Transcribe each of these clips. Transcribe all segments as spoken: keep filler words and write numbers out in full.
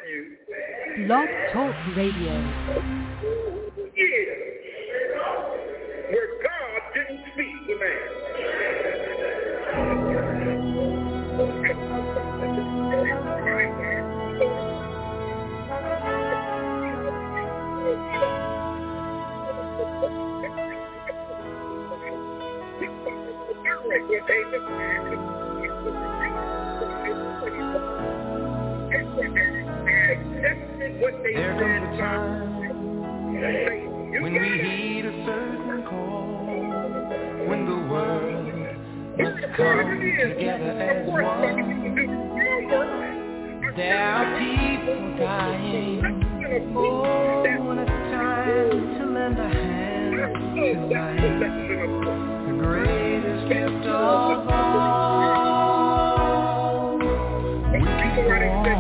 Blog Talk Radio. Yeah. Where God didn't speak to man. There comes a time when we heed a certain call, when the world must come together as one. There are people dying. Oh, when it's time to lend a hand to life, the greatest gift of all. We can go on.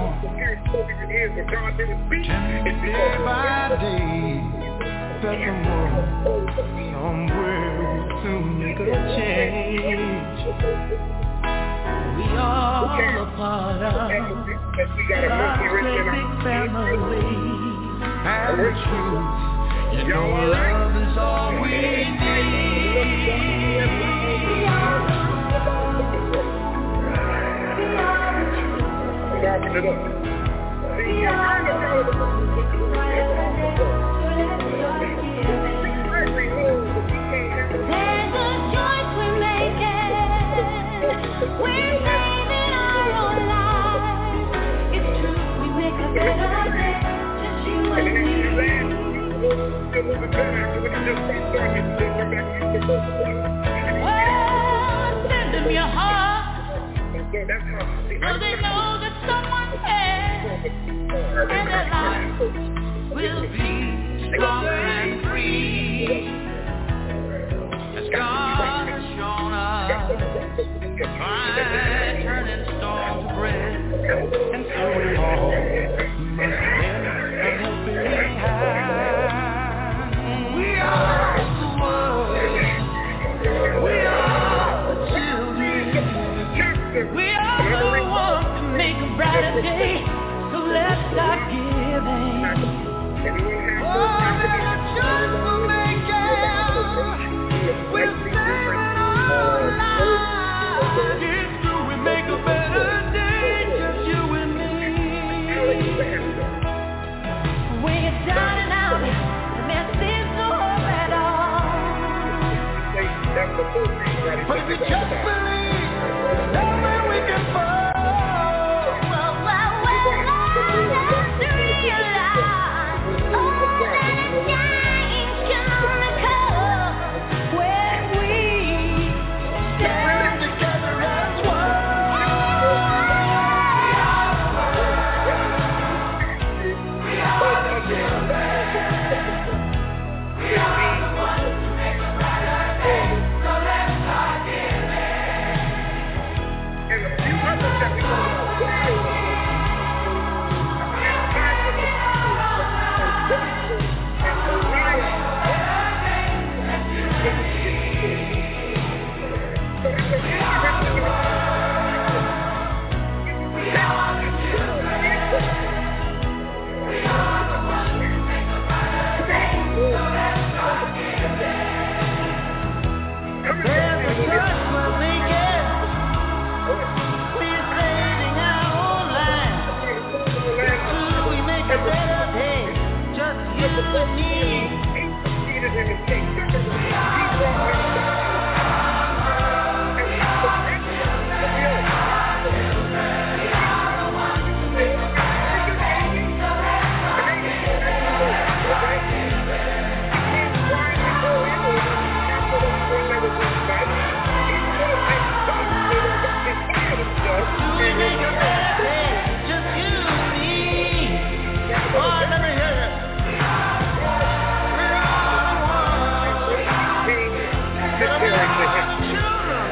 Pretending day by day that the world somewhere will soon make a change. We all a part of God's great big family, and the truth, you know love is all we need. We are the There's a choice we're making. We're saving our own lives. It's true, we make a better day. Just you and me. Well, send them your heart, so they know that someone cares, and their lives will be stronger and free. As God has shown us, by turning storm to bread, And so we all must lend a helping hand. We are the world. We are the children. we are the ones to make a brighter day. So let's start giving. Oh, there's a choice we're making. We're saving our lives. It's true, we make a better day, just you and me. When you're down and out, and there seems no hope at all. But if you just believe, that's where we can fall. Well, well, well, let's realize all that a change can only come when we stand together as one. We are the children. We are the ones to make a brighter day. So let's start giving. And a few others that we know. There's a choice we're making. We're saving our own lives. Till we make a better day, just you and me. We make a better day, just you and me. Oh, let me hear it. We're all the ones. We are the children.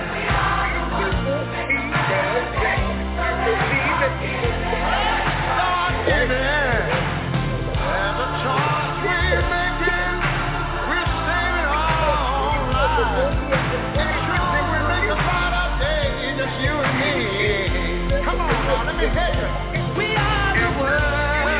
Start giving. There's a choice we're making. We're saving our own lives. It's true, we make a brighter day, just you and me. Come on, now, let me hear you. We are the world.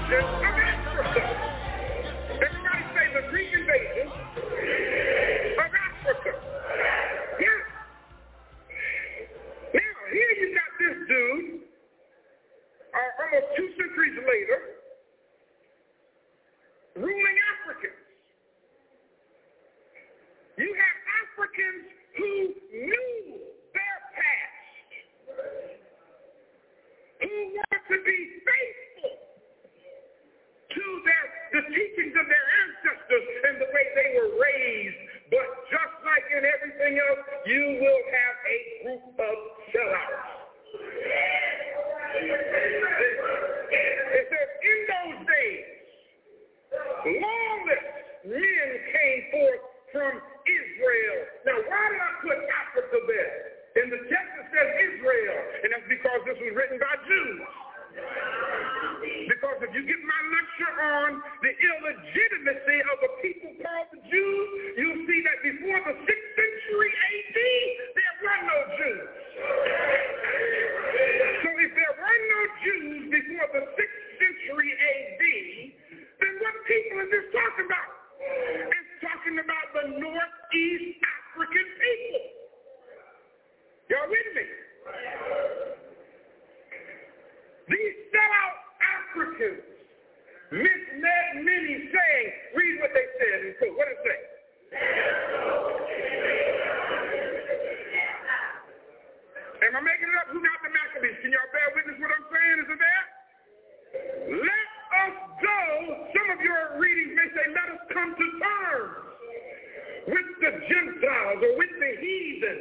invasion of Africa. Everybody say the Greek invasion of Africa. Yeah. Now, here you got this dude, uh, almost two centuries later, ruling Africans. You have Africans who knew their past, who want to be faithful to their, the teachings of their ancestors and the way they were raised. But just like in everything else, you will have a group of sellouts. It says, in those days, lawless men came forth from Israel. Now, why did I put Africa there? In the text it says Israel, and that's because this was written by Jews. Because if you get my lecture on the illegitimacy of a people called the Jews, you'll see that before the sixth century A D, there were no Jews. So if there were no Jews before the sixth century A D, then what people is this talking about? It's talking about the Northeast African people. Y'all with me? These sellout Africans misled many, saying, read what they said in court. What did it say? Am I making it up? Who got the Maccabees? Can y'all bear witness what I'm saying? Is it there? Let us go. Some of your readings may say, let us come to terms with the Gentiles or with the heathen.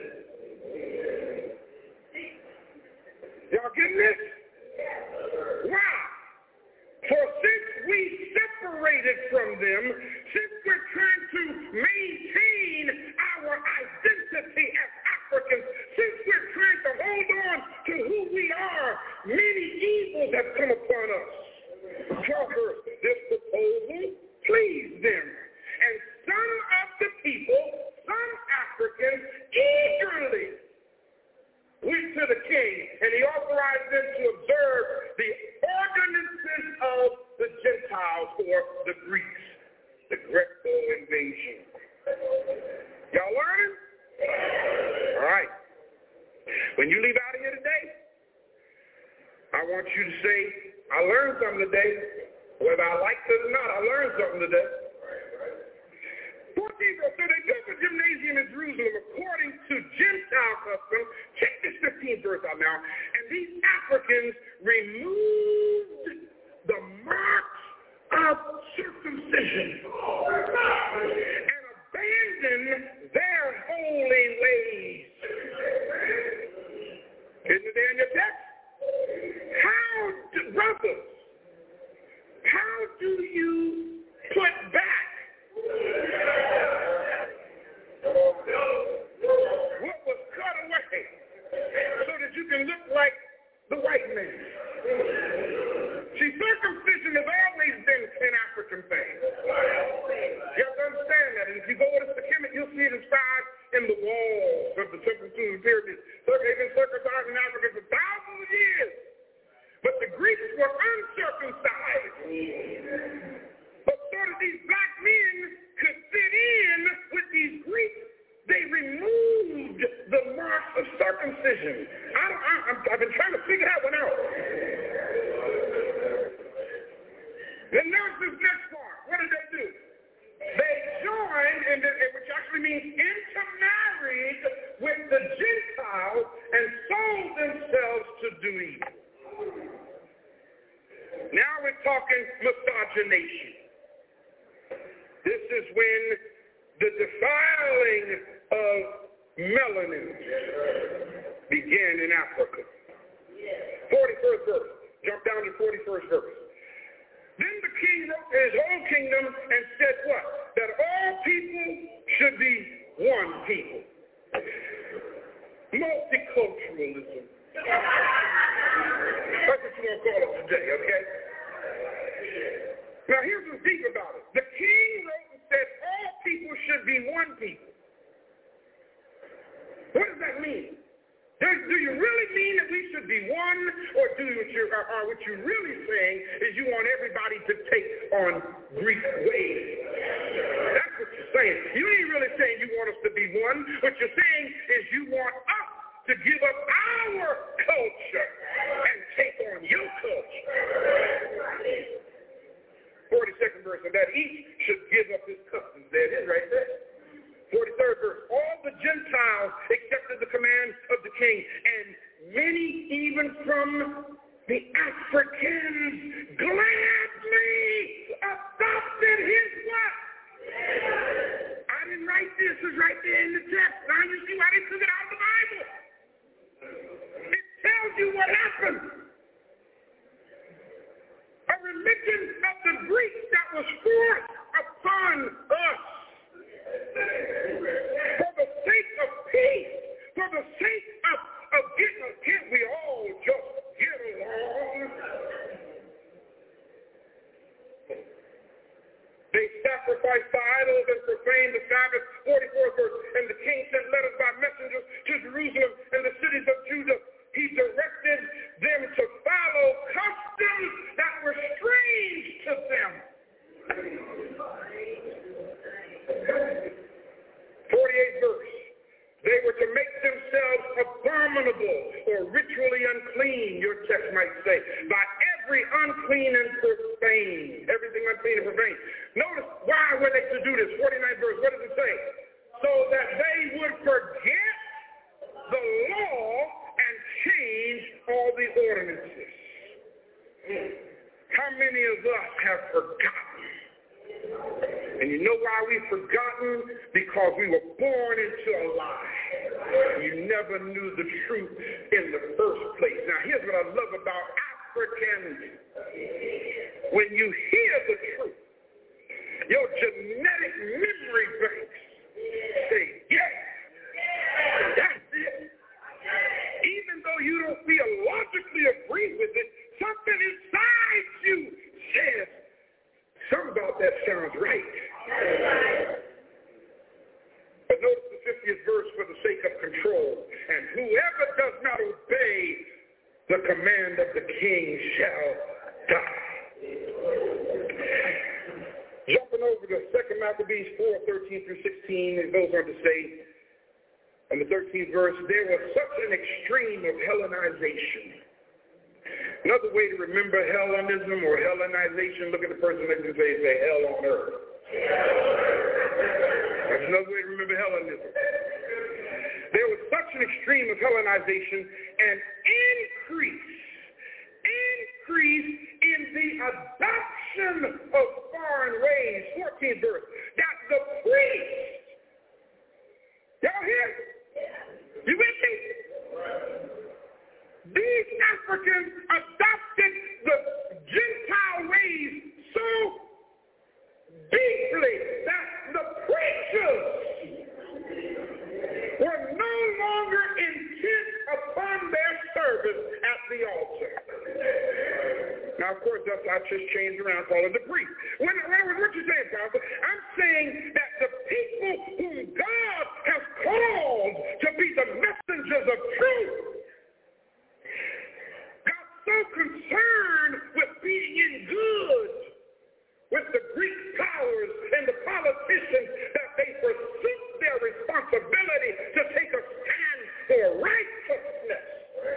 Y'all getting this? Why? For since we separated from them, since we're trying to maintain our identity as Africans, since we're trying to hold on to who we are, many evils have come upon us. However, this proposal pleased them, and some of the people, some Africans, eagerly went to the king, and he authorized them to observe the ordinances of the Gentiles or the Greeks, the Greco invasion. Y'all learning? All right. When you leave out of here today, I want you to say, I learned something today. Whether I liked it or not, I learned something today. fourteen, so they built a gymnasium in Jerusalem according to Gentile custom. Check this fifteenth verse out now. And these Africans removed the marks of circumcision and abandoned their holy ways. Isn't it there in your text? How, do, brothers, how do you put back what was cut away so that you can look like the white man? See, circumcision has always been an African thing. You have to understand that. And if you go to the Kemet, you'll see it inscribed in the walls of the circumcision pyramids. They've been circumcised in Africa for thousands of years. But the Greeks were uncircumcised. But so that these black men could fit in with these Greeks, they removed the marks of circumcision. I don't, I, I've been trying to figure that one out. Then notice this next part. What did they do? They joined, in the, which actually means intermarried with the Gentiles and sold themselves to do evil. Now we're talking miscegenation. This is when the defiling of melanin began in Africa. forty-first verse. Jump down to forty-first verse. Then the king wrote to his whole kingdom and said what? That all people should be one people. Multiculturalism. That's what you want to call it today, okay? Now here's what's deep about it. The king wrote and said all people should be one people. What does that mean? Do, do you really mean that we should be one, or do what you, or, or what you're really saying is you want everybody to take on Greek ways? That's what you're saying. You ain't really saying you want us to be one. What you're saying is you want us to give up our culture and take on your culture. forty-second verse, and that each should give up his customs. There it is right there. forty-third verse, all the Gentiles accepted the command of the king, and many even from the Africans gladly adopted his what? I didn't write this, it's right there in the text. Now you see why they took it out of the Bible. It tells you what happened. A religion of the Greeks that was forced upon us. For the sake of peace, for the sake of, of getting, can't we all just get along? They sacrificed the idols and profaned the Sabbath. forty-fourth verse, and the king sent letters by messengers to Jerusalem and the cities of Judah. He directed them to follow customs that were strange to them. forty-eighth verse. They were to make themselves abominable or ritually unclean, your text might say, by every unclean and profane. Everything unclean and profane. Notice, why were they to do this? forty-ninth verse, what does it say? So that they would forget the law and change all the ordinances. How many of us have forgotten? And you know why we've forgotten? Because we were born into a lie. You never knew the truth in the first place. Now, here's what I love about Africans. When you hear the truth, your genetic memory banks say, yes, that's it. Even though you don't theologically agree with it, something inside you says, something about that sounds right. But notice the fiftieth verse, for the sake of control. And whoever does not obey the command of the king shall die. Jumping over to Second Maccabees four, thirteen through sixteen, it goes on to say, in the thirteenth verse, there was such an extreme of Hellenization. Another way to remember Hellenism or Hellenization, look at the person next to you and say, say, hell on earth. That's another way to remember Hellenism. There was such an extreme of Hellenization and increase, increase in the adoption of foreign ways, fourteenth verse, that the priest, y'all hear? You with me? These Africans adopted the Gentile ways so deeply that the preachers were no longer intent upon their service at the altar. Now, of course, that's I just changed around, call it the priest. When, when, what you saying, Pastor? I'm saying that the people whom God has called to be the messengers of truth got so concerned with being in good with the Greek powers and the politicians that they forsook their responsibility to take a stand for righteousness.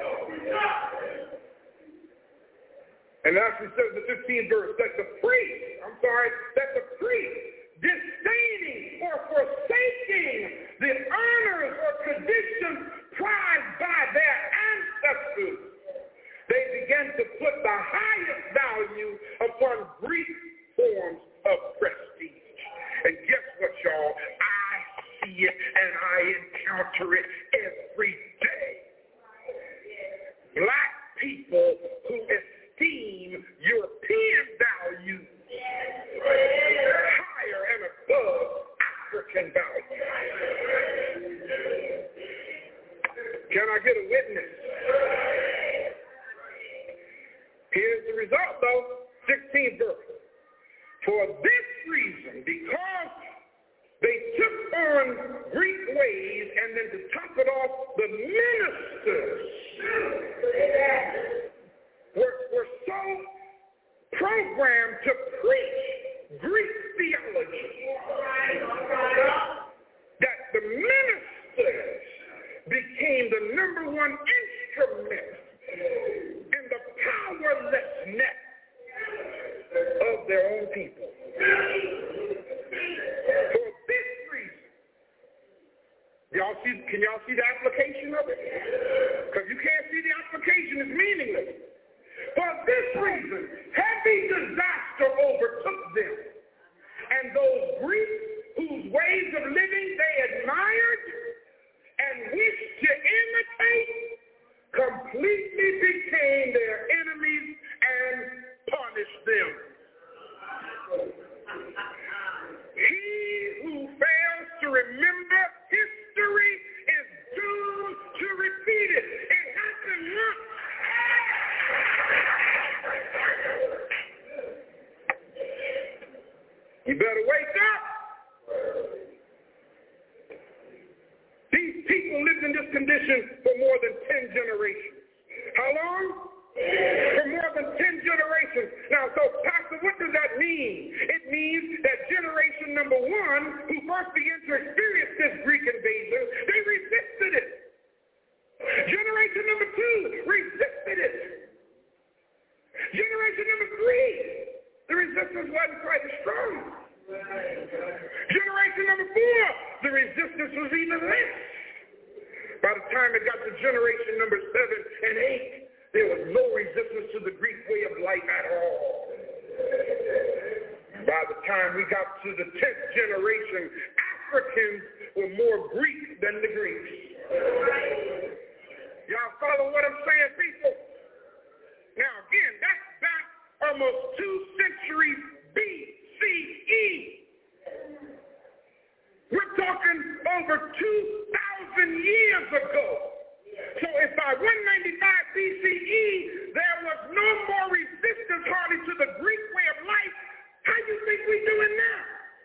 And as we said in the fifteenth verse, that the priest, I'm sorry, that the priest, disdaining or forsaking the honors or traditions prized by their ancestors, they began to put the highest value upon Greek forms of prestige. And guess what, y'all? I see it and I encounter it every day. Black people who esteem European values higher and above African values. Can I get a witness? Here's the result, though. sixteenth verse. For this reason, because they took on Greek ways, and then to top it off, the ministers were, were so programmed to preach Greek theology that the ministers became the number one instrument in the powerlessness of their own people. For this reason, y'all see, can y'all see the application of it? Because you can't see the application, it's meaningless. For this reason, heavy disaster overtook them, and those Greeks whose ways of living they admired and wished to imitate completely became their enemies and punished them. He who fails to remember history is doomed to repeat it. It happened once. You better wake up. These people lived in this condition for more than ten generations. How long? For more than ten generations. Now, so, Pastor, what does that mean? It means that generation number one, who first began to experience this Greek invasion, they resisted it. Generation number two resisted it. Generation number three, the resistance wasn't quite as strong. Generation number four, the resistance was even less. By the time it got to generation number seven and eight, there was no resistance to the Greek way of life at all. By the time we got to the tenth generation, Africans were more Greek than the Greeks. Y'all follow what I'm saying, people? Now, again, that's back almost two centuries B C E. We're talking over two thousand years ago. So if by one ninety-five B C E there was no more resistance hardly to the Greek way of life, how do you think we're doing now?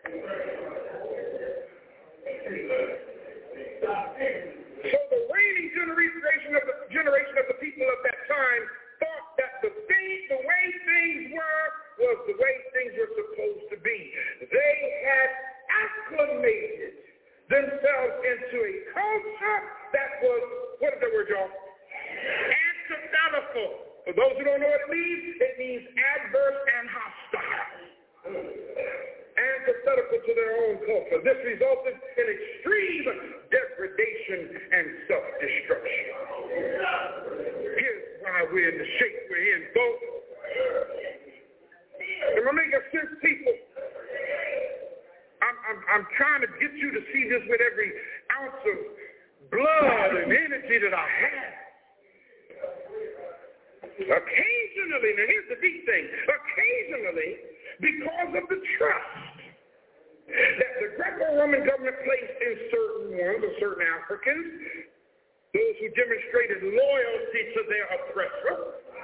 So the reigning generation of the generation of the people of that time thought that the thing, the way things were, was the way things were supposed to be. They had acclimated themselves into a culture that was, what is that word, y'all? Antithetical. For those who don't know what it means, it means adverse and hostile. Antithetical to their own culture. This resulted in extreme degradation and self-destruction. Here's why we're in the shape we're in, folks. Am I making sense, people? I'm, I'm, I'm trying to get you to see this with every ounce of blood and energy that I have. Occasionally, now here's the deep thing, occasionally, because of the trust that the Greco-Roman government placed in certain ones, or certain Africans, those who demonstrated loyalty to their oppressor,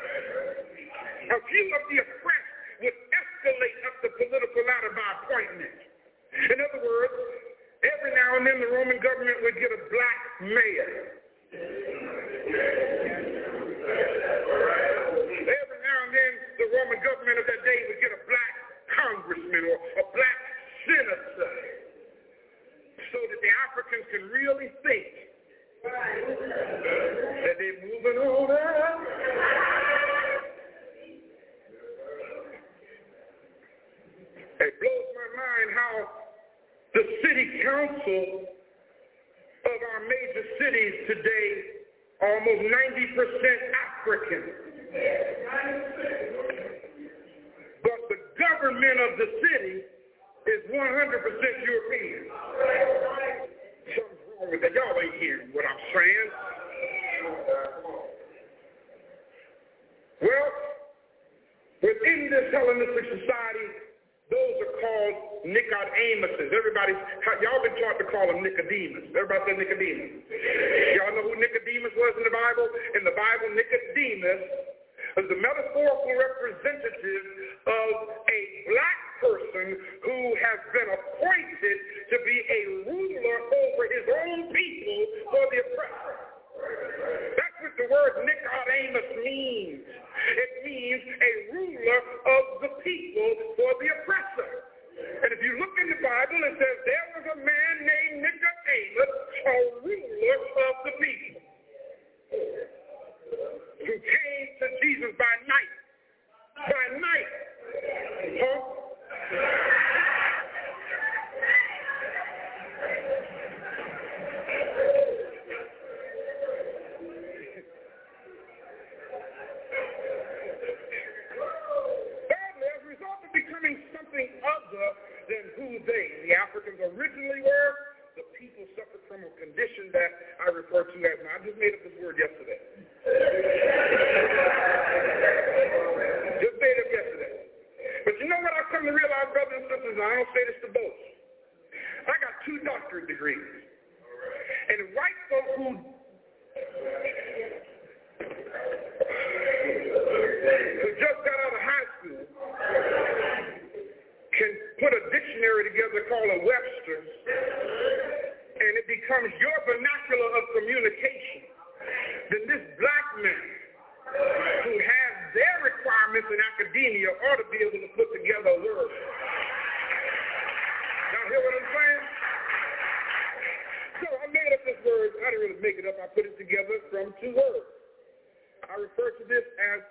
a few of the oppressed would escalate up the political ladder by appointment. In other words, every now and then the Roman government would get a black mayor. Every now and then the Roman government of that day would get a black congressman or a black senator, so that the Africans can really think that they're moving on up. It blows my mind how the city council of our major cities today are almost ninety percent African. But the government of the city is one hundred percent European. Something's wrong with that. Y'all ain't hearing what I'm saying. Well, within this Hellenistic society, those are called Nicodemuses. Everybody, y'all been taught to call them Nicodemus. Everybody said Nicodemus. Y'all know who Nicodemus was in the Bible? In the Bible, Nicodemus is the metaphorical representative of a black person who has been appointed to be condition that I refer to as, now I just made up this word yesterday. Just made it up yesterday. But you know what I've come to realize, brothers and sisters, and I don't say this to boast. I got two doctorate degrees. And white folk who who just got out of high school can put a dictionary together called a Webster, and it becomes your vernacular of communication. Then this black man who has their requirements in academia ought to be able to put together a word. Y'all hear what I'm saying? So I made up this word. I didn't really make it up. I put it together from two words. I refer to this as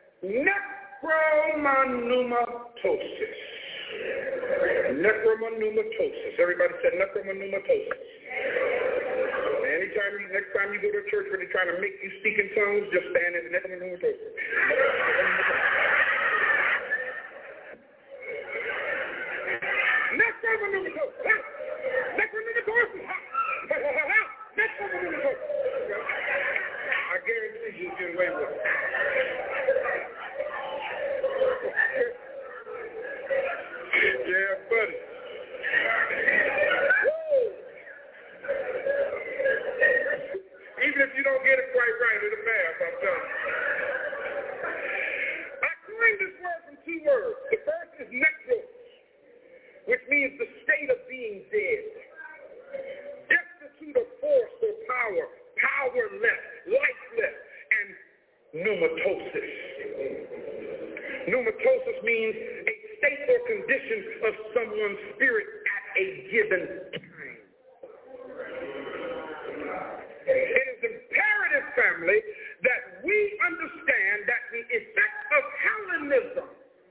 necromanumatosis. Necromanumatosis. Everybody said necromanumatosis. Anytime you, next time you go to a church where they're trying to make you speak in tongues, just stand in the necromanumatosis. Necromanumatosis. Necromanumatosis. Necromanumatosis. I guarantee you get away with it. Yeah, buddy. Woo! Even if you don't get it quite right, it'll pass, I'm telling you. I coined this word from two words. The first is necros, which means the state of being dead. Destitute of force or power, powerless, lifeless, and pneumatosis. Pneumatosis means a state or condition of someone's spirit at a given time. It is imperative, family, that we understand that the effect of Hellenism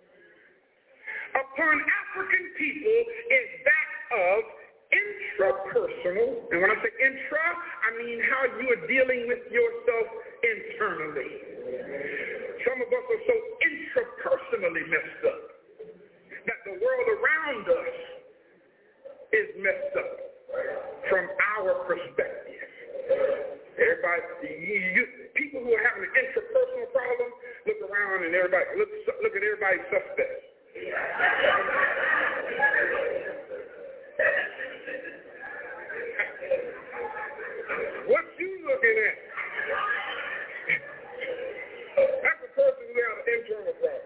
upon African people is that of intrapersonal, and when I say intra, I mean how you are dealing with yourself internally. Some of us are so intrapersonally messed up that the world around us is messed up from our perspective. Everybody, you, people who are having an intrapersonal problem, look around and everybody look look at everybody's suspect. What you looking at? That's a person who has an internal problem.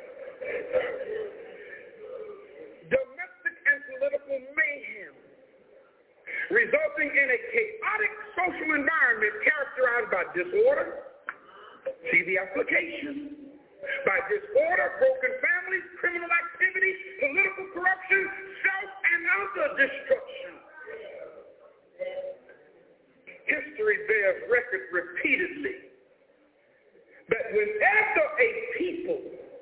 Domestic and political mayhem, resulting in a chaotic social environment characterized by disorder. See the application. By disorder, broken families, criminal activity, political corruption, self and other destruction. History bears record repeatedly that whenever a people,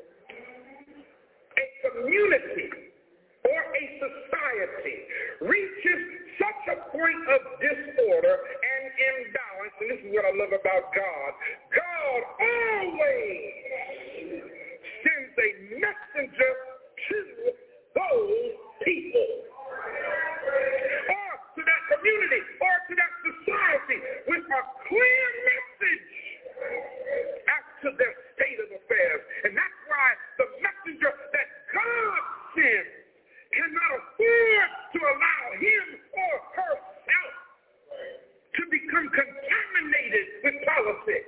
a community, or a society reaches such a point of disorder and imbalance, and this is what I love about God, God always sends a messenger to those people, or to that community, or to that society with a clear message as to their state of affairs. And that's why the messenger that God sends cannot afford to allow him or herself to become contaminated with politics.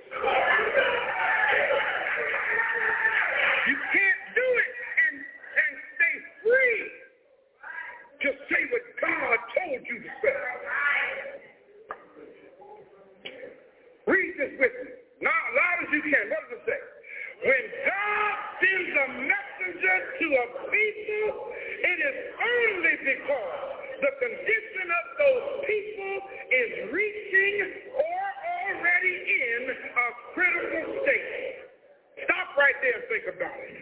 You can't do it and, and stay free to say what God told you to say. Read this with me. Now, loud as you can. What does it say? When God sends a messenger to a people, it is only because the condition of those people is reaching or already in a critical state. Stop right there and think about it.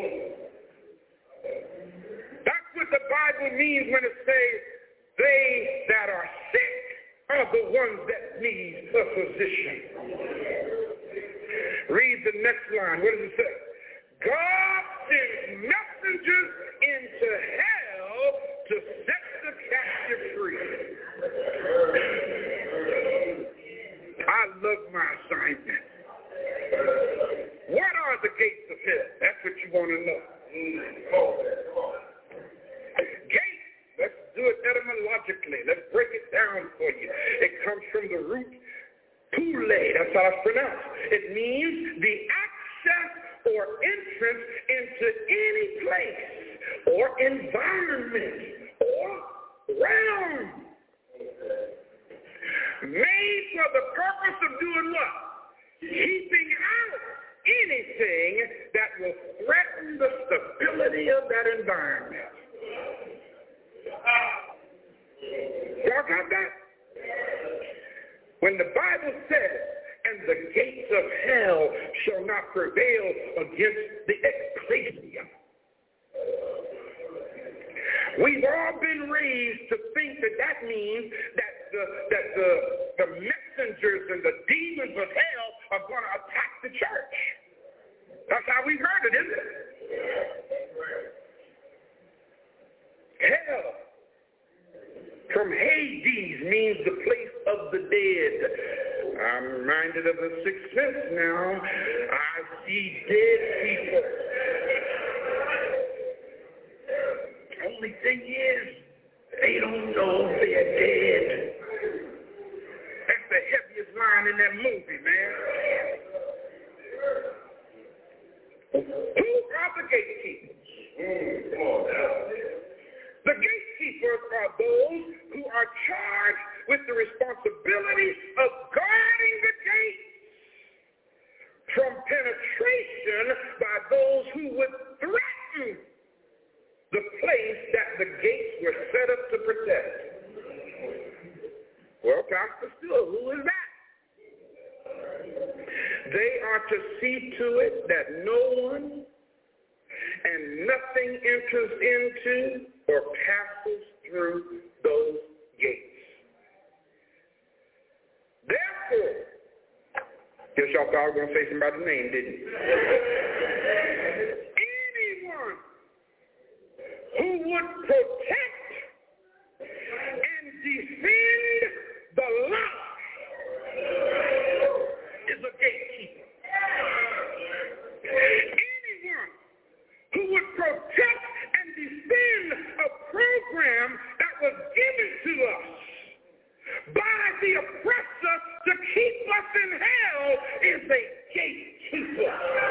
That's what the Bible means when it says they that are sick are the ones that need a physician. Read the next line. What does it say? God sends messengers into hell to set the captive free. love my assignment. What are the gates of hell? That's what you want to know. Gates, let's do it etymologically. Let's break it down for you. It comes from the root pule. That's how it's pronounced. It means the access or entrance into any place or environment or realm made for the purpose of doing what? Keeping out anything that will threaten the stability of that environment. Y'all got that? When the Bible says, and the gates of hell shall not prevail against the ecclesia. We've all been raised to think that that means that the, that the, the messengers and the demons of hell are going to attack the church. That's how we heard it, isn't it? Hell, from Hades, means the place of the dead. I'm reminded of the Sixth Sense now. I see dead people. Only thing is, they don't know they're dead. That's the heaviest line in that movie, man. Who are the gatekeepers? The gatekeepers are those who are charged with the responsibility of guarding the gate from penetration by those who would threaten the place that the gates were set up to protect. Well, Pastor Steele, who is that? They are to see to it that no one and nothing enters into or passes through those gates. Therefore, guess y'all thought I was going to say somebody's name, didn't you? Anyone who would protect and defend the law is a gatekeeper. Anyone who would protect and defend a program that was given to us by the oppressor to keep us in hell is a gatekeeper.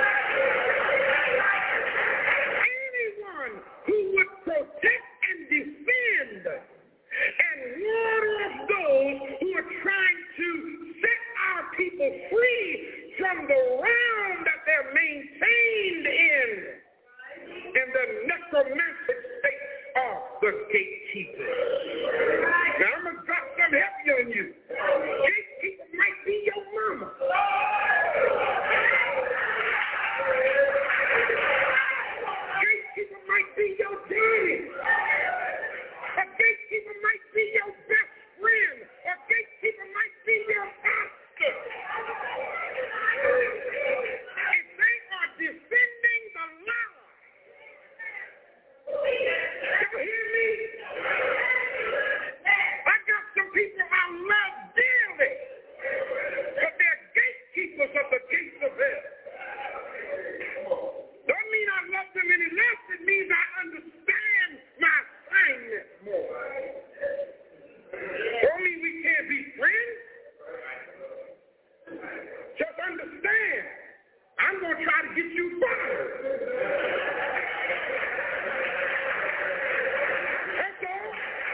Anyone who would protect and defend and ward off those who are trying to set our people free from the realm that they're maintained in, in the necromantic state of the gatekeepers. Now I'm going to drop some heavy on you. Gatekeeper might be your mama. Gatekeeper might be your daddy. A gatekeeper might be your best friend. A gatekeeper might be your pastor. If they are defending the law, y'all hear me? I got some people I love dearly, but they're gatekeepers of the gates of hell. Don't mean I love them any less. It means I understand my assignment more. Don't mean we can't be friends. Just understand, I'm going to try to get you fired. That's all.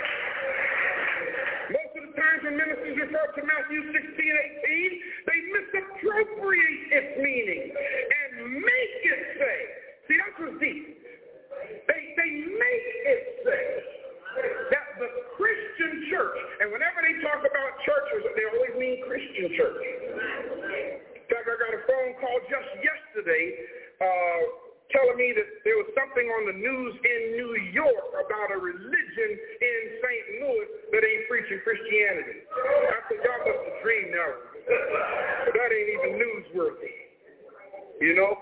Most of the times when ministers refer to Matthew sixteen, eighteen, they misappropriate its meaning and make it say, see, that's what's deep. They, they make it say that the Christian church, and whenever they talk about churches, they always mean Christian church. In fact, I got a phone call just yesterday uh, telling me that there was something on the news in New York about a religion in Saint Louis that ain't preaching Christianity. I said, y'all must have dreamed now. That ain't even newsworthy. You know?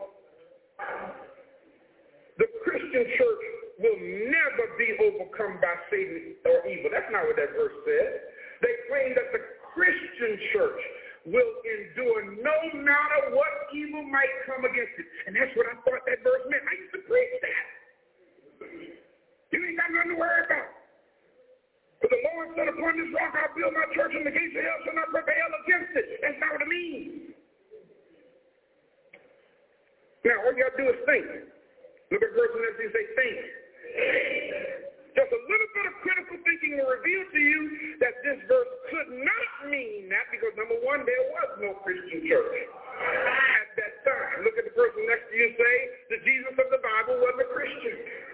The Christian church will never be overcome by Satan or evil. That's not what that verse says. They claim that the Christian church will endure no matter what evil might come against it. And that's what I thought that verse meant. I used to preach that. You ain't got nothing to worry about. But the Lord said, upon this rock I'll build my church, and the gates of hell shall not prevail against it. That's not what it means. Now, all you got to do is think. Look at verse next and say, think. Just a little bit of critical thinking will reveal to you that this verse could not mean that, because number one, there was no Christian church at that time. Look at the person next to you and say, the Jesus of the Bible was a Christian.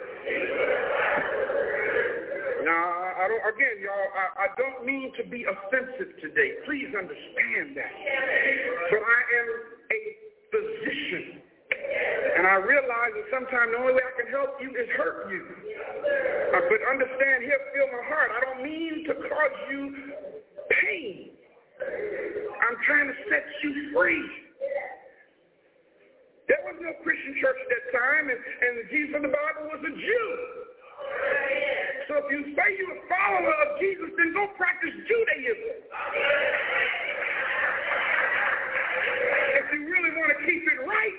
Now, I don't, again, y'all, I, I don't mean to be offensive today. Please understand that. But I am a physician. And I realize that sometimes the only way I can help you is hurt you. Uh, but understand here, feel my heart. I don't mean to cause you pain. I'm trying to set you free. There was no Christian church at that time, and, and the Jesus of the Bible was a Jew. So if you say you're a follower of Jesus, then go practice Judaism. If you really want to keep it right.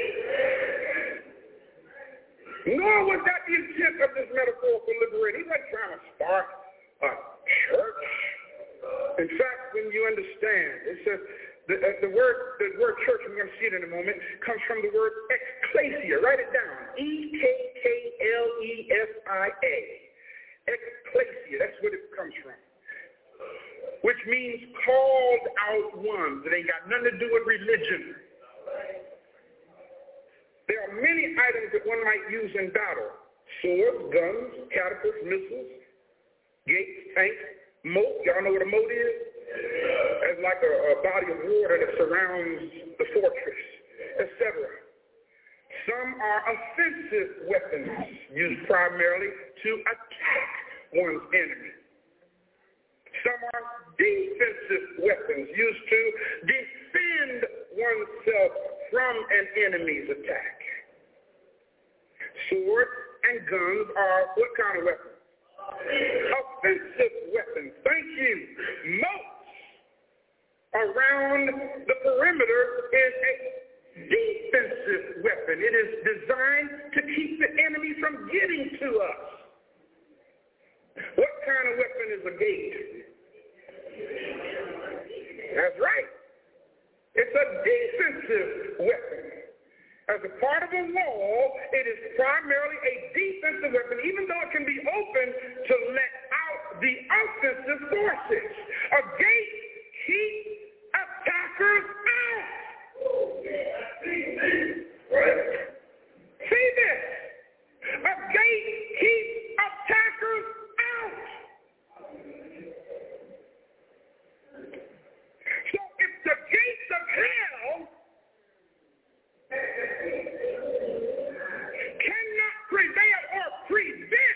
Nor was that the intent of this metaphorical liberator. He wasn't trying to start a church. In fact, when you understand, it says the, uh, the word the word church, we're going to see it in a moment, comes from the word ecclesia. Write it down. E K K L E S I A. Ecclesia. That's what it comes from. Which means called out ones. It ain't got nothing to do with religion. There are many items that one might use in battle. Swords, guns, catapults, missiles, gates, tanks, moat. Y'all know what a moat is? It's like a, a body of water that surrounds the fortress, et cetera. Some are offensive weapons used primarily to attack one's enemy. Some are defensive weapons used to defend oneself from an enemy's attack. Swords and guns are what kind of weapons? Offensive weapons. Thank you. Moats around the perimeter is a defensive weapon. It is designed to keep the enemy from getting to us. What kind of weapon is a gate? That's right. It's a defensive weapon. As a part of a wall, it is primarily a defensive weapon, even though it can be open to let out the offensive forces. A gate keeps attackers out. Right? See this? A gate keeps attackers out. So if the gates of hell cannot prevail or prevent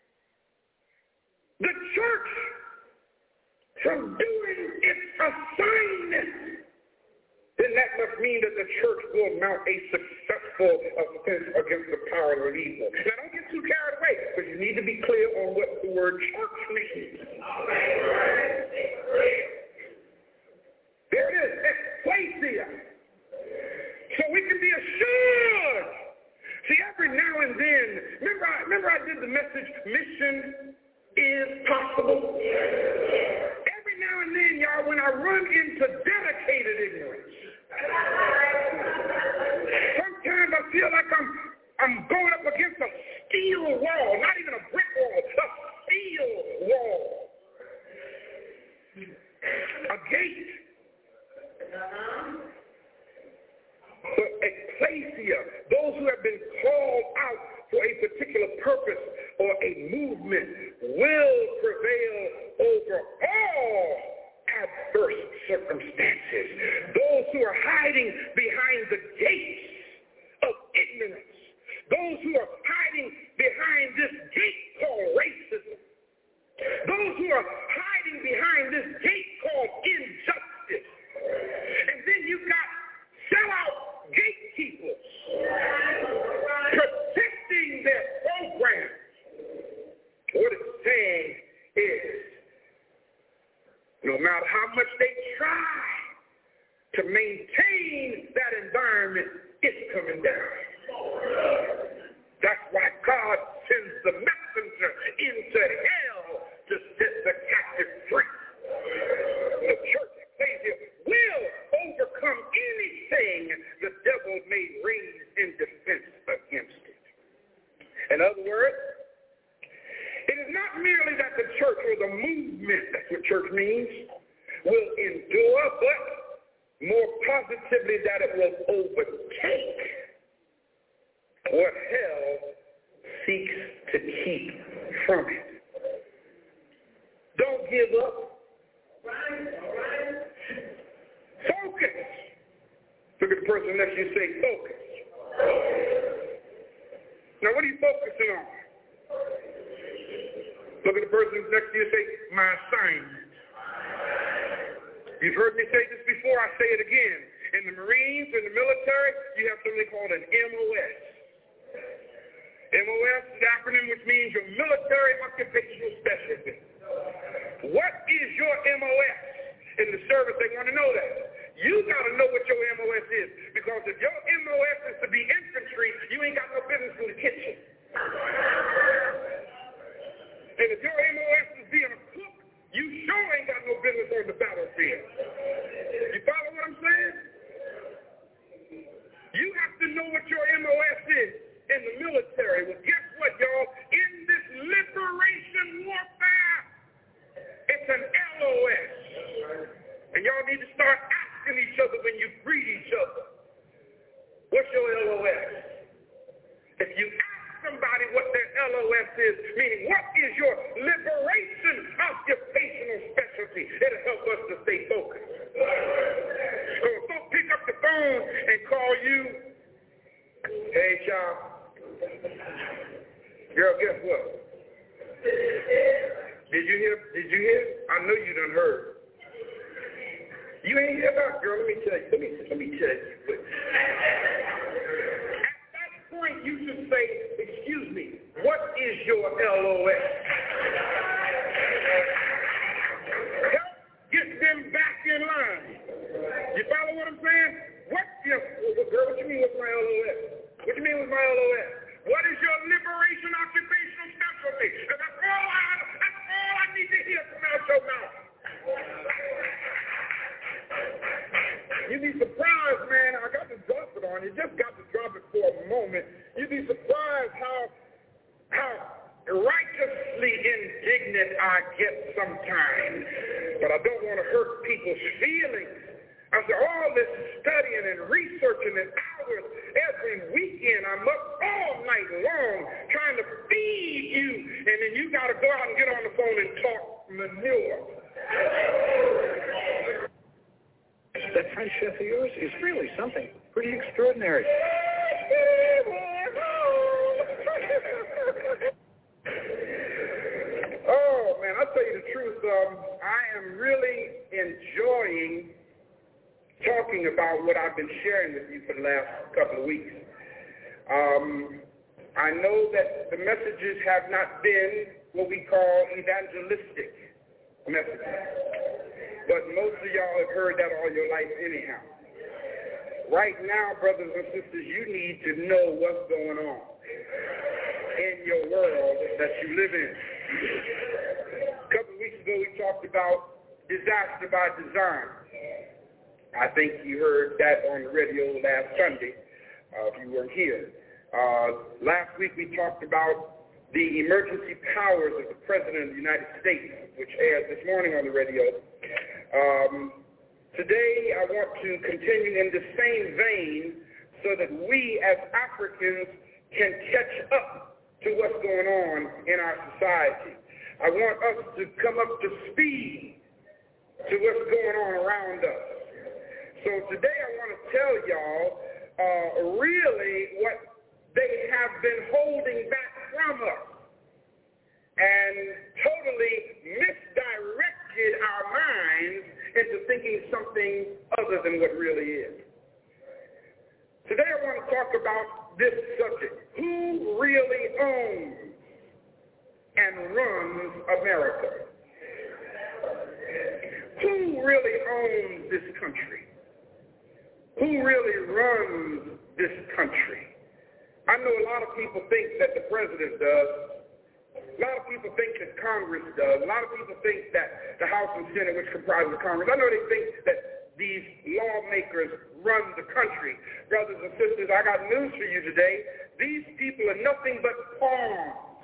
the church from doing its assignment, then that must mean that the church will mount a successful offense against the power of evil. Now, don't get too carried away, but you need to be clear on what the word church means. There it is, ecclesia. So we can be assured. See, every now and then, remember I, remember I did the message, mission is possible? Every now and then, y'all, when I run into dedicated ignorance, sometimes I feel like I'm I'm going up against a steel wall, not even a brick wall, a steel wall. A gate. But ecclesia, those who have been called out for a particular purpose or a movement, will prevail over all adverse circumstances. Those who are hiding behind the gates of ignorance, those who are hiding behind this gate called racism, those who are hiding behind this gate called injustice, and then you've got sellout gatekeepers protecting their programs. What it's saying is, no matter how much they try environment is coming down. That's why God sends the messenger into hell to set the captive free. The church, ecclesia, will overcome anything the devil may raise in defense against it. In other words, it is not merely that the church or the movement, that's what church means, will endure, but more positively that it will overtake what hell seeks to keep from it. Don't give up. Focus. Look at the person next to you and say, focus. Now, what are you focusing on? Look at the person next to you and say, my assignment. You've heard me say this before, I say it again. In the Marines, in the military, you have something called an M O S. M O S is the acronym which means your military occupational specialty. What is your M O S? In the service, they want to know that. You got to know what your M O S is, because if your M O S is to be infantry, you ain't got no business in the kitchen. And if your M O S is being a cook, you sure ain't got no business on the battlefield. You follow what I'm saying? You have to know what your M O S is in the military. Well, guess what, y'all? In this liberation warfare, it's an L O S. And y'all need to start asking each other when you greet each other, what's your L O S? If you ask somebody what their L O S is, meaning what is your liberation occupational specialty, it'll help us to stay focused. So if folks pick up the phone and call you, hey, child, girl, guess what? Did you hear? Did you hear? I know you done heard. You ain't hear about, girl, let me tell you. Let me, let me tell you. At that point, you should say, excuse me, what is your L O S? Help get them back in line. You follow what I'm saying? What, you know, girl, what you mean with my L O S? What you mean with my L O S? What is your liberation occupational specialty? And that's all I, that's all I need to hear from out your mouth. You'd be surprised, man. I got to drop it on you. Just got to drop it for a moment. You'd be surprised how how righteously indignant I get sometimes. But I don't want to hurt people's feelings. After all this studying and researching and hours every weekend, I'm up all night long trying to feed you, and then you got to go out and get on the phone and talk manure. That French chef of yours is really something pretty extraordinary. Oh, man, I'll tell you the truth. Um, I am really enjoying talking about what I've been sharing with you for the last couple of weeks. Um, I know that the messages have not been what we call evangelistic messages. But most of y'all have heard that all your life anyhow. Right now, brothers and sisters, you need to know what's going on in your world that you live in. A couple of weeks ago, we talked about disaster by design. I think you heard that on the radio last Sunday, uh, if you weren't here. Uh, last week, we talked about the emergency powers of the President of the United States, which aired this morning on the radio. Um, today, I want to continue in the same vein so that we as Africans can catch up to what's going on in our society. I want us to come up to speed to what's going on around us. So today I want to tell y'all uh, really what they have been holding back from us and totally misdirected our minds into thinking something other than what really is. Today I want to talk about this subject. Who really owns and runs America? Who really owns this country? who really runs this country? I know a lot of people think that the president does. A lot of people think that Congress does. A lot of people think that the House and Senate, which comprise the Congress, I know they think that these lawmakers run the country. Brothers and sisters, I got news for you today. These people are nothing but pawns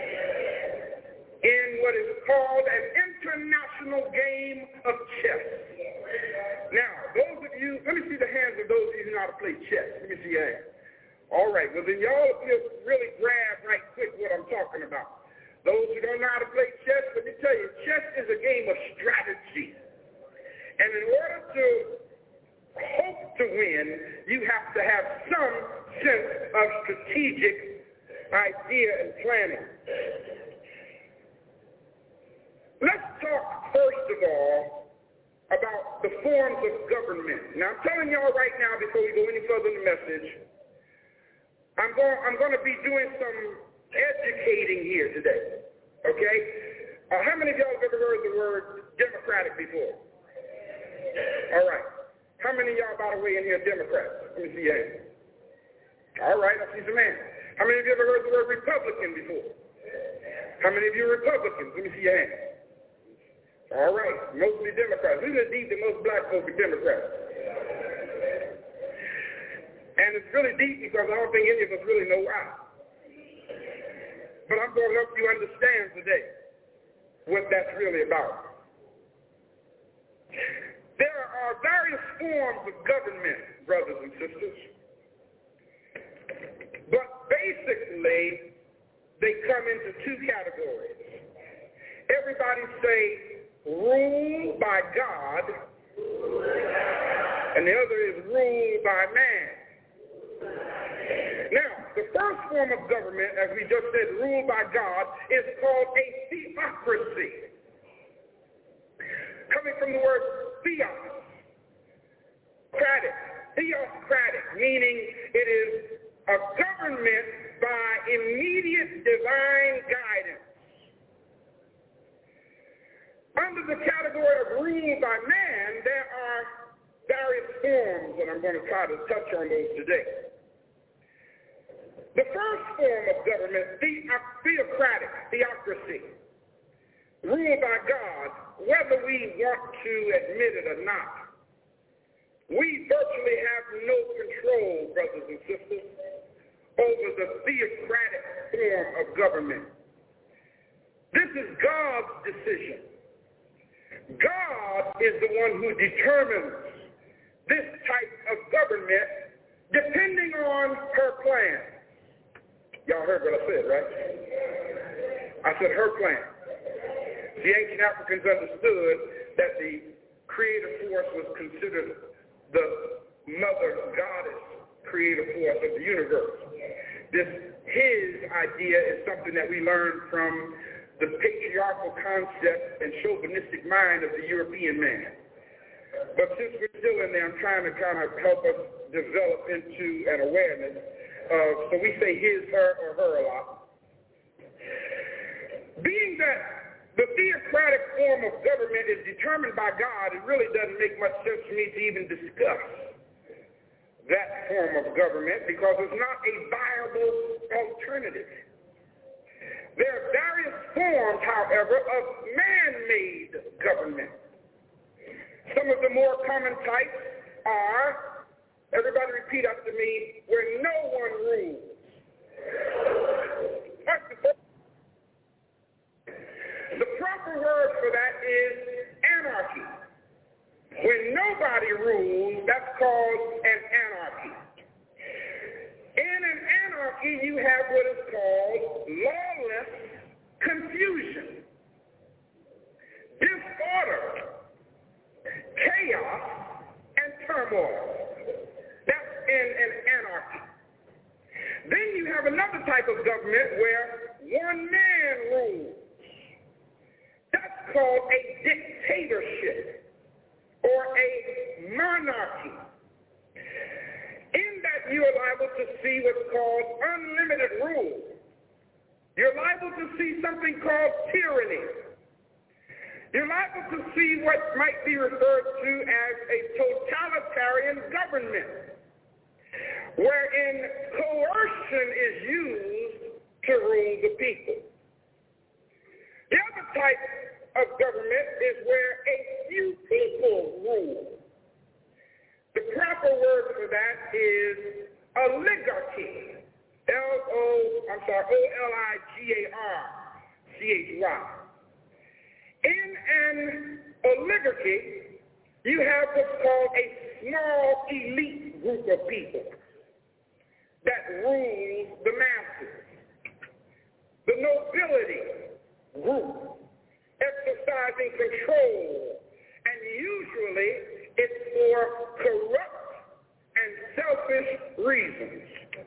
in what is called an international game of chess. Now, those of you, let me see the hands of those of you who know how to play chess. Let me see your hands. All right, well then y'all just really grab right quick what I'm talking about. Those who don't know how to play chess, let me tell you, chess is a game of strategy. And in order to hope to win, you have to have some sense of strategic idea and planning. Let's talk first of all about the forms of government. Now I'm telling y'all right now before we go any further in the message, I'm going, I'm going to be doing some educating here today, okay? Uh, how many of y'all have ever heard the word Democratic before? All right. How many of y'all, by the way, in here are Democrats? Let me see your hand. All right, I see some hands. How many of you ever heard the word Republican before? How many of you are Republicans? Let me see your hand. All right, mostly Democrats. Isn't it deep that most black folk are Democrats? And it's really deep because I don't think any of us really know why. But I'm going to help you understand today what that's really about. There are various forms of government, brothers and sisters. But basically, they come into two categories. Everybody say, rule by God, and the other is rule by man. Now, the first form of government, as we just said, ruled by God, is called a theocracy. Coming from the word theos, cratic, theocratic, meaning it is a government by immediate divine guidance. Under the category of rule by man, there are various forms, and I'm going to try to touch on those today. The first form of government, the, theocratic, theocracy, ruled by God, whether we want to admit it or not, we virtually have no control, brothers and sisters, over the theocratic form of government. This is God's decision. God is the one who determines this type of government depending on her plan. Y'all heard what I said, right? I said her plan. The ancient Africans understood that the creative force was considered the mother goddess, creative force of the universe. This, his idea is something that we learned from the patriarchal concept and chauvinistic mind of the European man. But since we're still in there, I'm trying to kind of help us develop into an awareness. Uh, so we say his, her, or her a lot. Being that the theocratic form of government is determined by God, it really doesn't make much sense for me to even discuss that form of government because it's not a viable alternative. There are various forms, however, of man-made government. Some of the more common types are, everybody repeat after me, where no one rules. The proper word for that is anarchy. When nobody rules, that's called an anarchy. In an anarchy, you have what is called lawless confusion, disorder, chaos, and turmoil. That's in an anarchy. Then you have another type of government where one man rules. That's called a dictatorship or a monarchy. In that you are liable to see what's called unlimited rule. You're liable to see something called tyranny. you're liable to see what might be referred to as a totalitarian government, wherein coercion is used to rule the people. The other type of government is where a few people rule. The proper word for that is oligarchy. L O, I'm sorry, O L I G A R C H Y. In an oligarchy, you have what's called a small elite group of people that rules the masses. The nobility group exercising control, and usually it's for corrupt and selfish reasons.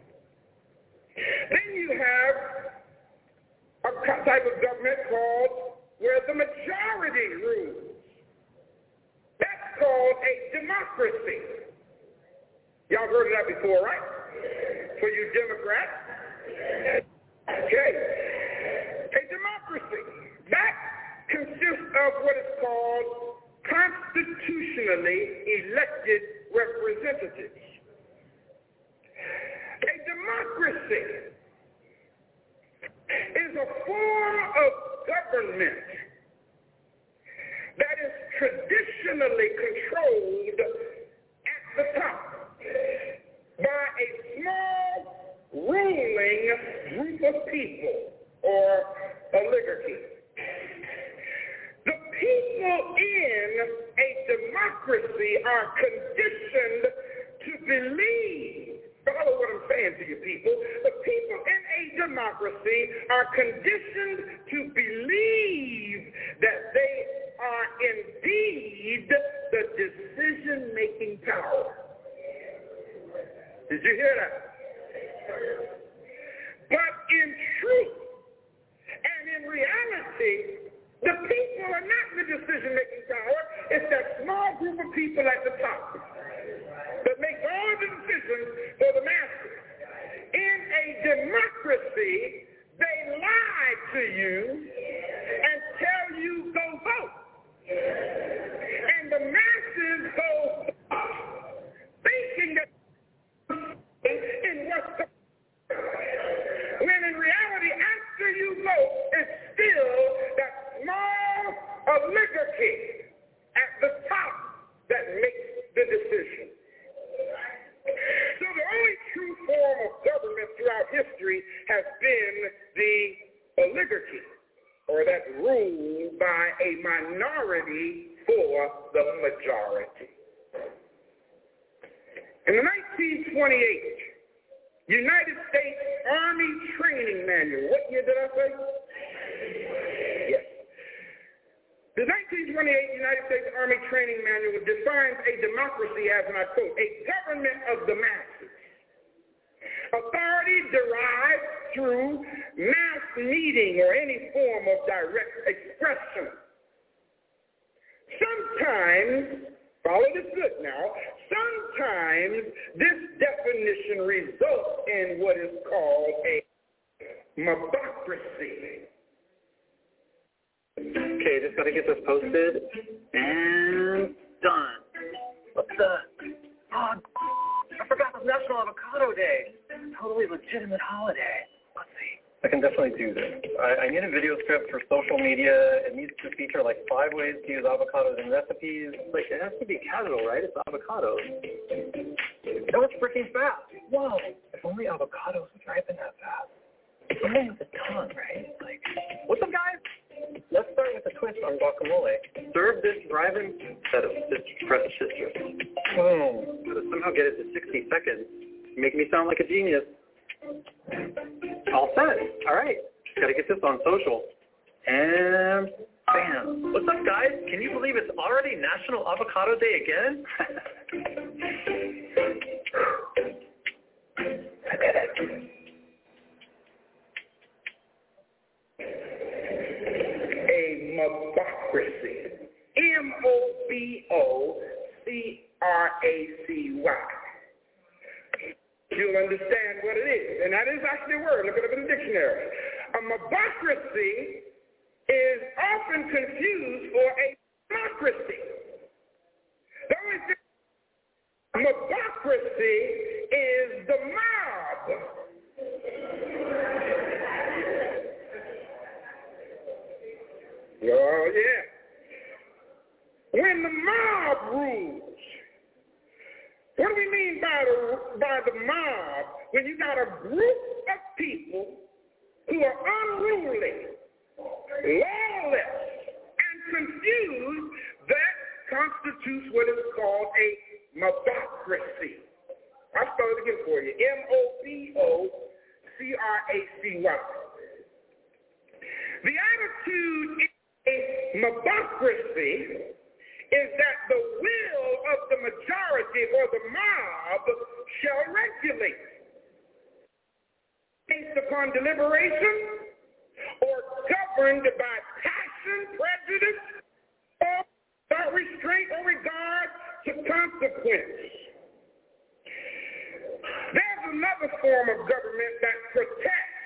Then you have a type of government called where the majority rules. That's called a democracy. Y'all heard of that before, right? For you Democrats? Okay. A democracy. That consists of what is called constitutionally elected representatives. A democracy is a form of government that is traditionally controlled at the top by a small ruling group of people or oligarchy. The people in a democracy are conditioned to believe. Follow what I'm saying to you people. The people in a democracy are conditioned to believe that they are indeed the decision-making power. Did you hear that? But in truth and in reality, the people are not the decision-making power. It's that small group of people at the top that makes all the decisions for the masses. In a democracy, they lie to you and tell you go vote. And the masses go thinking that in what's the when in reality, after you vote, it's still that small oligarchy at the top that makes the decision. So the only true form of government throughout history has been the oligarchy, or that rule by a minority for the majority. In the nineteen twenty-eight United States Army Training Manual, what year did I say? Yes. The nineteen twenty-eight United States Army Training Manual defines a democracy as, and I quote, a government of the masses. Authority derived through mass meeting or any form of direct expression. Sometimes, follow this good now, sometimes this definition results in what is called a mobocracy. Okay, just gotta get this posted and done. What's the? Oh, I forgot it's National Avocado Day. Totally legitimate holiday. Let's see. I can definitely do this. I, I need a video script for social media. It needs to feature like five ways to use avocados in recipes. Like it has to be casual, right? It's avocados. That was freaking fast. Whoa! If only avocados would ripen that fast. It's only with a ton, right? Like, what's up, guys? Let's start with a twist on guacamole. Serve this drive-in instead of this fresh citrus. Boom. Gotta somehow get it to sixty seconds. Make me sound like a genius. All set. All right. Just gotta get this on social. And bam. What's up, guys? Can you believe it's already National Avocado Day again? I did it. Mobocracy. M O B O C R A C Y. You'll understand what it is. And that is actually a word. Look it up in the dictionary. A mobocracy is often confused for a democracy. The only thing, democracy is the mob. Oh, yeah. When the mob rules, what do we mean by the, by the mob? When you got a group of people who are unruly, lawless, and confused, that constitutes what is called a mobocracy. I'll spell it again for you. M O B O C R A C Y. The attitude in a mobocracy is that the will of the majority or the mob shall regulate based upon deliberation or governed by passion, prejudice, or without restraint or regard to consequence. There's another form of government that protects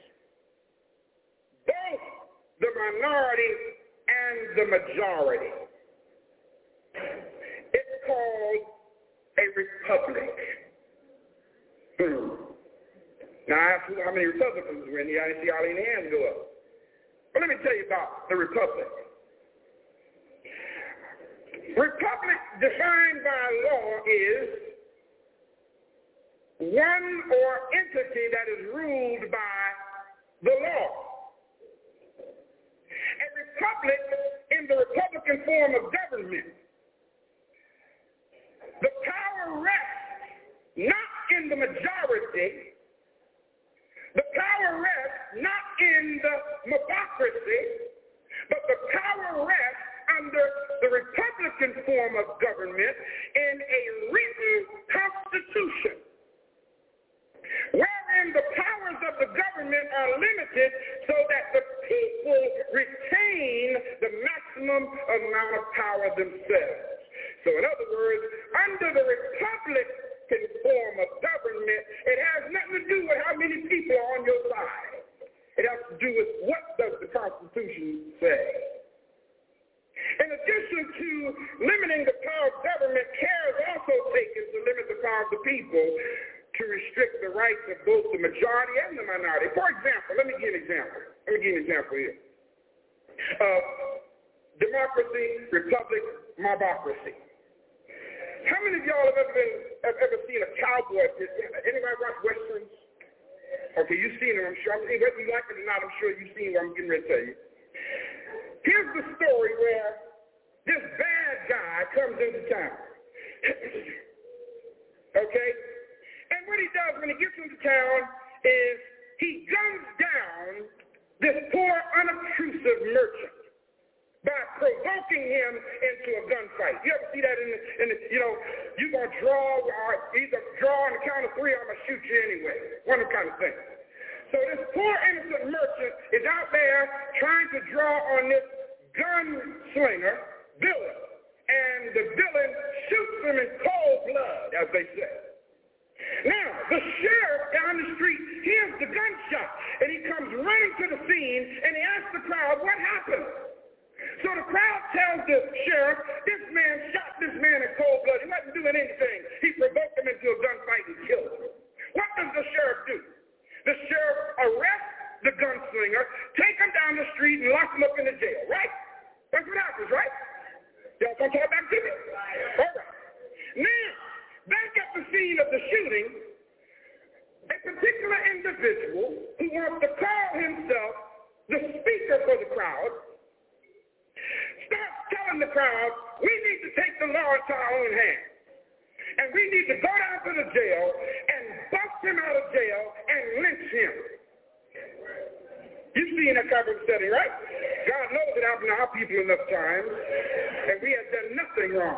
both the minority and the majority. It's called a republic. Hmm. Now, I asked how many Republicans were in here. I didn't see all any hands go up. But let me tell you about the republic. Republic, defined by law, is one or entity that is ruled by the law. A republic, in the Republican form of government, the power rests not in the majority. The power rests not in the mobocracy, but the power rests under the Republican form of government in a written constitution, wherein the powers of the government are limited so that the people retain the maximum amount of power themselves. So in other words, under the Republican form of government, it has nothing to do with how many people are on your side. It has to do with what does the Constitution say. In addition to limiting the power of government, care is also taken to limit the power of the people to restrict the rights of both the majority and the minority. For example, let me give an example. Let me give you an example here. Uh, democracy, republic, mobocracy. How many of y'all have ever been have ever seen a cowboy? Anybody watch westerns? Okay, you've seen them, I'm sure. I mean, whether you like it or not, I'm sure you've seen what I'm getting ready to tell you. Here's the story where this bad guy comes into town. Okay? And what he does when he gets into town is he guns down this poor, unobtrusive merchant by provoking him into a gunfight. You ever see that in the, in the you know, you're going to draw, or either draw on the count of three, or I'm going to shoot you anyway. One of them kind of things. So this poor innocent merchant is out there trying to draw on this gunslinger, villain, and the villain shoots him in cold blood, as they say. Now, the sheriff down the street hears the gunshot, and he comes running to the scene, and he asks the crowd, what happened? So the crowd tells the sheriff, this man shot this man in cold blood. He wasn't doing anything. He provoked him into a gunfight and killed him. What does the sheriff do? The sheriff arrests the gunslinger, take him down the street, and lock him up in the jail, right? That's what happens, right? Y'all want to talk back to me? All right. Now, back at the scene of the shooting, a particular individual who wants to call himself the speaker for the crowd starts telling the crowd, we need to take the law into our own hands. And we need to go down to the jail and bust him out of jail and lynch him. You've seen that type of setting, right? God knows it happened to our people enough times, and we have done nothing wrong.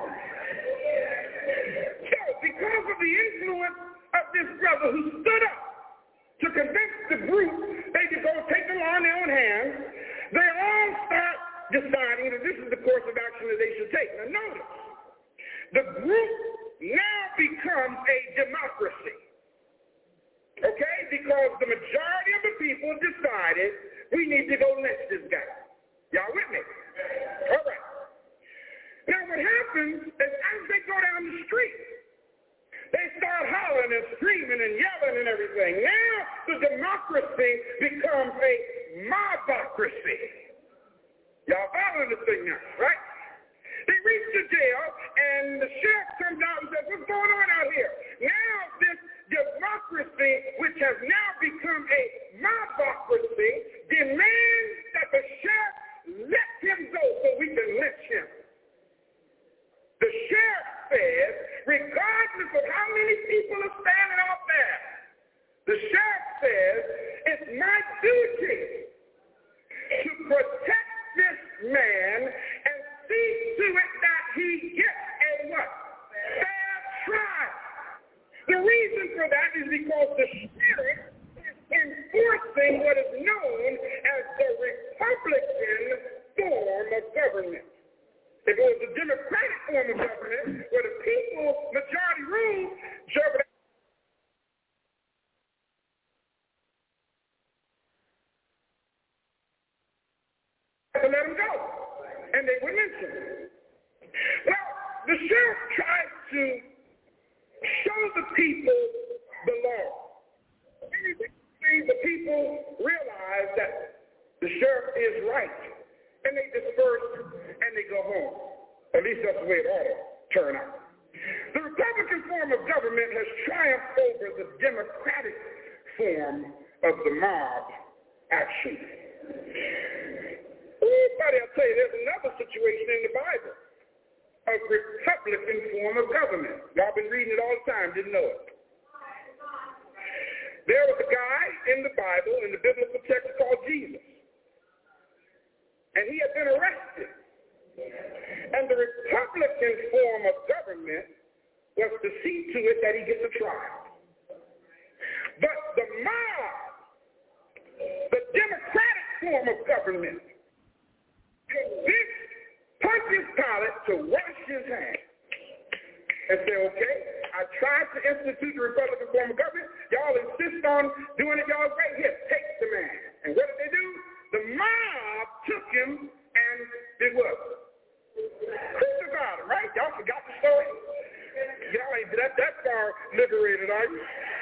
So, because of the influence of this brother who stood up to convince the group they could go take the law in their own hands, they all start deciding that this is the course of action that they should take. Now notice, the group now becomes a democracy. Okay? Because the majority of the people decided we need to go lynch this guy. Y'all with me? All right. Now what happens is as they go down the street, they start hollering and screaming and yelling and everything. Now the democracy becomes a mobocracy. Y'all following the thing now, right? They reach the jail and the sheriff comes out and says, what's going on out here? Now this democracy, which has now become a mobocracy, demands that the sheriff let him go so we can lynch him. The sheriff says, regardless of how many people are standing out there, the sheriff says, it's my duty to protect this man and see to it that he gets a what? Fair trial. The reason for that is because the sheriff is enforcing what is known as the Republican form of government. If it was a Democratic form of government, where the people majority rule, Joe to let him go, and they would lynch him. Well, the sheriff tried to show the people the law. The people realize that the sheriff is right, and they disperse and they go home. At least that's the way it ought to turn out. The Republican form of government has triumphed over the Democratic form of the mob action. But I'll tell you, there's another situation in the Bible, a Republican form of government. Y'all been reading it all the time, didn't know it. There was a guy in the Bible, in the biblical text, called Jesus. And he had been arrested. And the Republican form of government was to see to it that he gets a trial. But the mob, the Democratic form of government, convinced Pontius Pilate to wash his hands and say, okay, I tried to institute the Republican form of government. Y'all insist on doing it y'all's way. Here, take the man. And what did they do? The mob took him and did what? Crucified him, right? Y'all forgot the story? Y'all ain't that, that far liberated, are you?